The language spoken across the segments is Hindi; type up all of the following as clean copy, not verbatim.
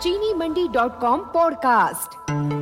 चीनीमंडी.com पॉडकास्ट।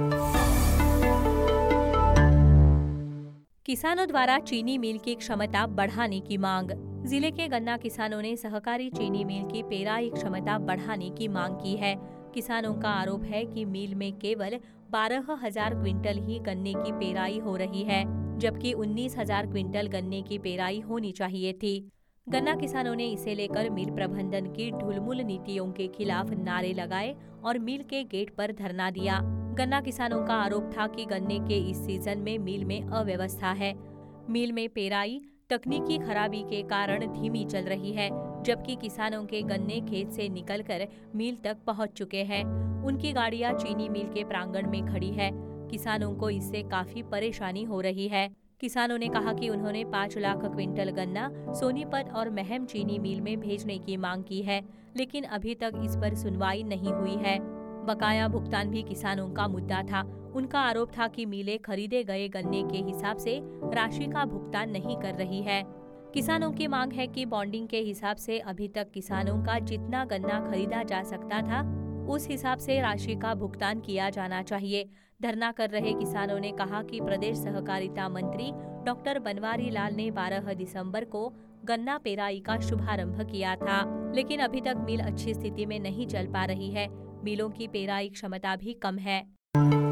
किसानों द्वारा चीनी मिल की क्षमता बढ़ाने की मांग। जिले के गन्ना किसानों ने सहकारी चीनी मिल की पेराई क्षमता बढ़ाने की मांग की है। किसानों का आरोप है कि मिल में केवल 12,000 क्विंटल ही गन्ने की पेराई हो रही है, जबकि 19,000 क्विंटल गन्ने की पेराई होनी चाहिए थी। गन्ना किसानों ने इसे लेकर मिल प्रबंधन की ढुलमुल नीतियों के खिलाफ नारे लगाए और मिल के गेट पर धरना दिया। गन्ना किसानों का आरोप था कि गन्ने के इस सीजन में मिल में अव्यवस्था है। मिल में पेराई तकनीकी खराबी के कारण धीमी चल रही है, जबकि किसानों के गन्ने खेत से निकलकर मिल तक पहुंच चुके हैं। उनकी गाड़ियां चीनी मिल के प्रांगण में खड़ी है। किसानों को इससे काफी परेशानी हो रही है। किसानों ने कहा कि उन्होंने 5 लाख क्विंटल गन्ना सोनीपत और महम चीनी मिल में भेजने की मांग की है, लेकिन अभी तक इस पर सुनवाई नहीं हुई है। बकाया भुगतान भी किसानों का मुद्दा था। उनका आरोप था कि मिलें खरीदे गए गन्ने के हिसाब से राशि का भुगतान नहीं कर रही है। किसानों की मांग है कि बॉन्डिंग के हिसाब से अभी तक किसानों का जितना गन्ना खरीदा जा सकता था, उस हिसाब से राशि का भुगतान किया जाना चाहिए। धरना कर रहे किसानों ने कहा कि प्रदेश सहकारिता मंत्री डॉक्टर बनवारी लाल ने 12 दिसंबर को गन्ना पेराई का शुभारंभ किया था, लेकिन अभी तक मिल अच्छी स्थिति में नहीं चल पा रही है। मिलों की पेराई क्षमता भी कम है।